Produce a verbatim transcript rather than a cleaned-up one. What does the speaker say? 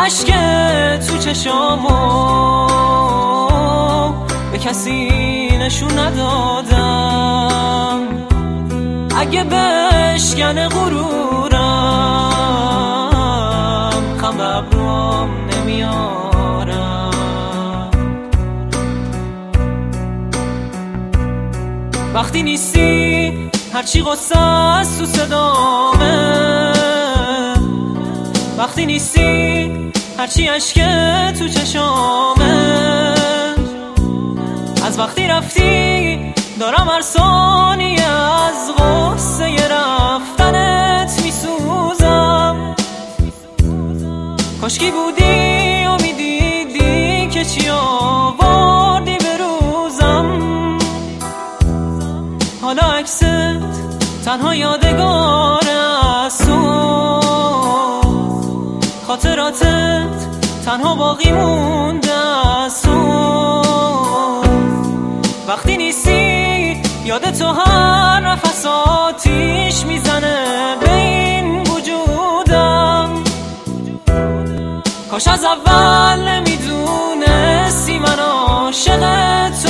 اشک تو چشامو به کسی نشون ندادم. اگه بشکنه غرورم خم ابروام نمیارم. وقتی نیستی هرچی غصه است تو صدامه، وقتی نیستی هرچی اشک تو چشامه. از وقتی رفتی دارم هر ثانیه از غصه رفتنت میسوزم. کاشکی بودی و میدیدی که چی آوردی به روزم. حالا عکست تنها یادگار از تو، خاطراتت تنها باقی مونده از تو. وقتی نیستی یاد تو هر نفس آتیش میزنه به این وجودم. کاش از اول نمیدونستی من عاشق تو